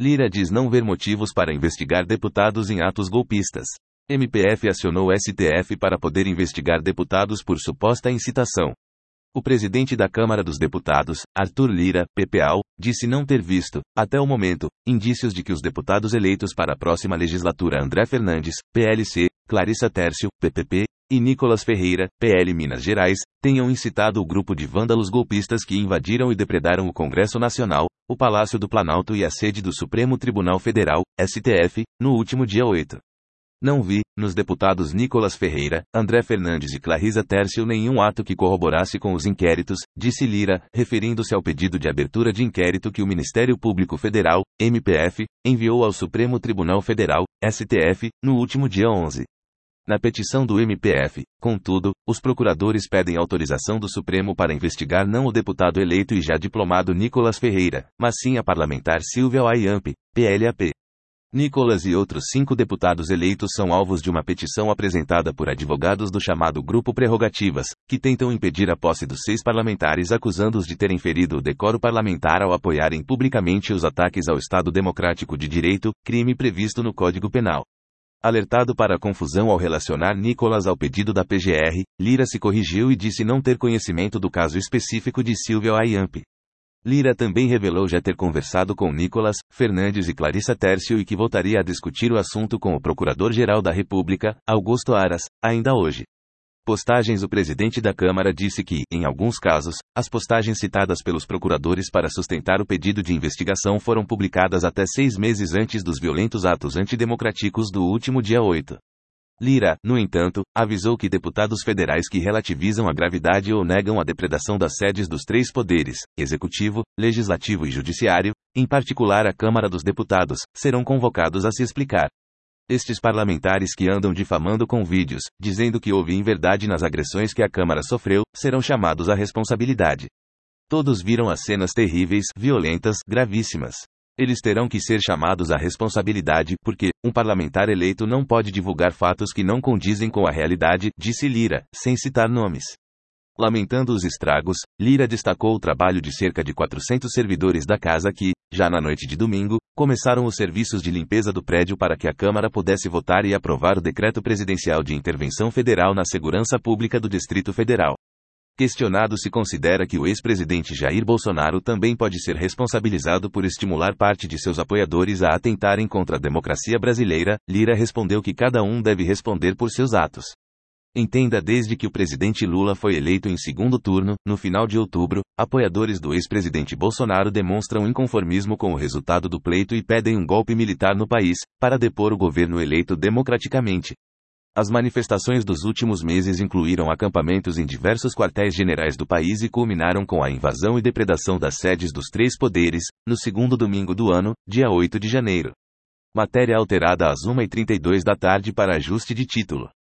Lira diz não ver motivos para investigar deputados em atos golpistas. MPF acionou o STF para poder investigar deputados por suposta incitação. O presidente da Câmara dos Deputados, Arthur Lira, PPAU, disse não ter visto, até o momento, indícios de que os deputados eleitos para a próxima legislatura André Fernandes, PLC, Clarissa Tércio, PPP, e Nicolas Ferreira, PL Minas Gerais, tenham incitado o grupo de vândalos golpistas que invadiram e depredaram o Congresso Nacional, o Palácio do Planalto e a sede do Supremo Tribunal Federal, STF, no último dia 8. Não vi, nos deputados Nicolas Ferreira, André Fernandes e Clarissa Tércio nenhum ato que corroborasse com os inquéritos, disse Lira, referindo-se ao pedido de abertura de inquérito que o Ministério Público Federal, MPF, enviou ao Supremo Tribunal Federal, STF, no último dia 11. Na petição do MPF, contudo, os procuradores pedem autorização do Supremo para investigar não o deputado eleito e já diplomado Nicolas Ferreira, mas sim a parlamentar Silvia Wayamp, PLAP. Nicolas e outros 5 deputados eleitos são alvos de uma petição apresentada por advogados do chamado Grupo Prerrogativas, que tentam impedir a posse dos 6 parlamentares acusando-os de terem ferido o decoro parlamentar ao apoiarem publicamente os ataques ao Estado Democrático de Direito, crime previsto no Código Penal. Alertado para a confusão ao relacionar Nicolas ao pedido da PGR, Lira se corrigiu e disse não ter conhecimento do caso específico de Silvia Wayamp. Lira também revelou já ter conversado com Nicolas, Fernandes e Clarissa Tércio e que voltaria a discutir o assunto com o Procurador-Geral da República, Augusto Aras, ainda hoje. Postagens. O presidente da Câmara disse que, em alguns casos, as postagens citadas pelos procuradores para sustentar o pedido de investigação foram publicadas até 6 meses antes dos violentos atos antidemocráticos do último dia 8. Lira, no entanto, avisou que deputados federais que relativizam a gravidade ou negam a depredação das sedes dos 3 poderes, Executivo, Legislativo e Judiciário, em particular a Câmara dos Deputados, serão convocados a se explicar. Estes parlamentares que andam difamando com vídeos, dizendo que houve inverdade nas agressões que a Câmara sofreu, serão chamados à responsabilidade. Todos viram as cenas terríveis, violentas, gravíssimas. Eles terão que ser chamados à responsabilidade porque um parlamentar eleito não pode divulgar fatos que não condizem com a realidade, disse Lira, sem citar nomes. Lamentando os estragos, Lira destacou o trabalho de cerca de 400 servidores da casa que, já na noite de domingo, começaram os serviços de limpeza do prédio para que a Câmara pudesse votar e aprovar o decreto presidencial de intervenção federal na segurança pública do Distrito Federal. Questionado se considera que o ex-presidente Jair Bolsonaro também pode ser responsabilizado por estimular parte de seus apoiadores a atentarem contra a democracia brasileira, Lira respondeu que cada um deve responder por seus atos. Entenda, desde que o presidente Lula foi eleito em segundo turno, no final de outubro, apoiadores do ex-presidente Bolsonaro demonstram inconformismo com o resultado do pleito e pedem um golpe militar no país, para depor o governo eleito democraticamente. As manifestações dos últimos meses incluíram acampamentos em diversos quartéis generais do país e culminaram com a invasão e depredação das sedes dos 3 poderes, no segundo domingo do ano, dia 8 de janeiro. Matéria alterada às 1h32 da tarde para ajuste de título.